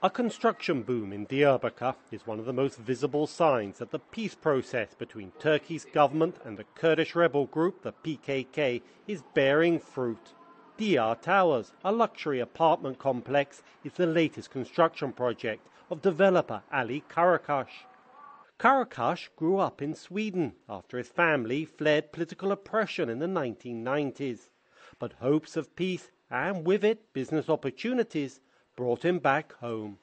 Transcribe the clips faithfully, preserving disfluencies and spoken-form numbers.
A construction boom in Diyarbakir is one of the most visible signs that the peace process between Turkey's government and the Kurdish rebel group, the P K K, is bearing fruit. Diyar Towers, a luxury apartment complex, is the latest construction project of developer Ali Karakash. Karakash grew up in Sweden after his family fled political oppression in the nineteen nineties. But hopes of peace, and with it business opportunities, brought him back home.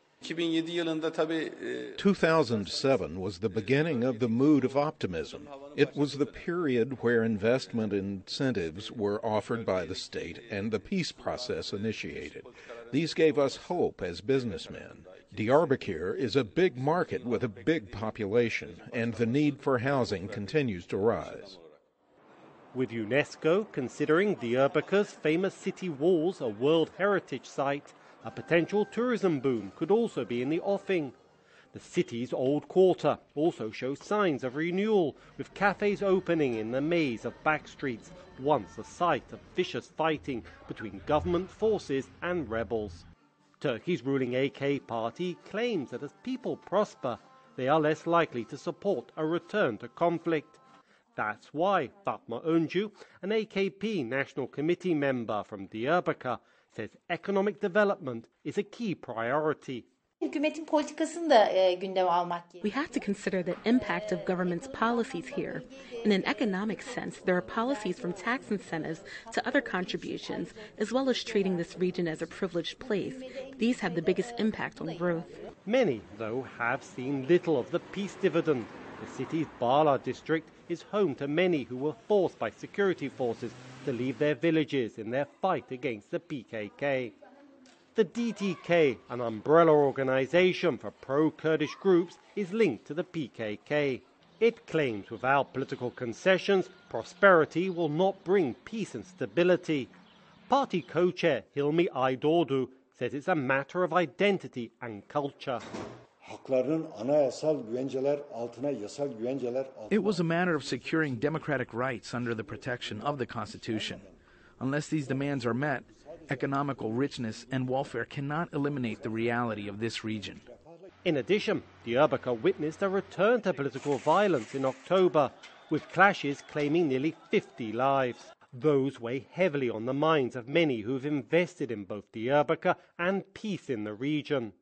two thousand seven was the beginning of the mood of optimism. It was the period where investment incentives were offered by the state and the peace process initiated. These gave us hope as businessmen. Diyarbakir is a big market with a big population, and the need for housing continues to rise. With UNESCO considering Diyarbakir's famous city walls a World Heritage Site, a potential tourism boom could also be in the offing. The city's old quarter also shows signs of renewal, with cafes opening in the maze of back streets, once a site of vicious fighting between government forces and rebels. Turkey's ruling A K party claims that as people prosper, they are less likely to support a return to conflict. That's why Fatma Öncu, an A K P National Committee member from Diyarbakir, says economic development is a key priority. We have to consider the impact of government's policies here. In an economic sense, there are policies from tax incentives to other contributions, as well as treating this region as a privileged place. These have the biggest impact on growth. Many, though, have seen little of the peace dividend. The city's Bala district is home to many who were forced by security forces to leave their villages in their fight against the P K K. The D T K, an umbrella organization for pro-Kurdish groups, is linked to the P K K. It claims without political concessions, prosperity will not bring peace and stability. Party co-chair Hilmi Aydordu says it's a matter of identity and culture. It was a matter of securing democratic rights under the protection of the Constitution. Unless these demands are met, economical richness and welfare cannot eliminate the reality of this region. In addition, Diyarbakir witnessed a return to political violence in October, with clashes claiming nearly fifty lives. Those weigh heavily on the minds of many who've invested in both Diyarbakir and peace in the region.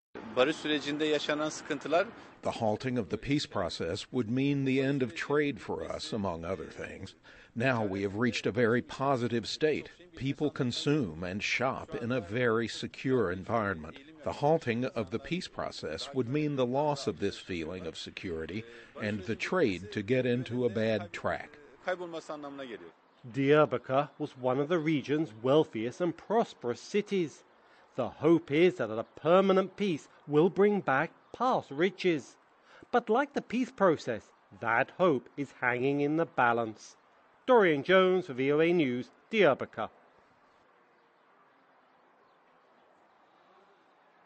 The halting of the peace process would mean the end of trade for us, among other things. Now we have reached a very positive state. People consume and shop in a very secure environment. The halting of the peace process would mean the loss of this feeling of security and the trade to get into a bad track. Diyarbakir was one of the region's wealthiest and prosperous cities. The hope is that a permanent peace will bring back past riches. But like the peace process, that hope is hanging in the balance. Dorian Jones for V O A News, Diyarbakir.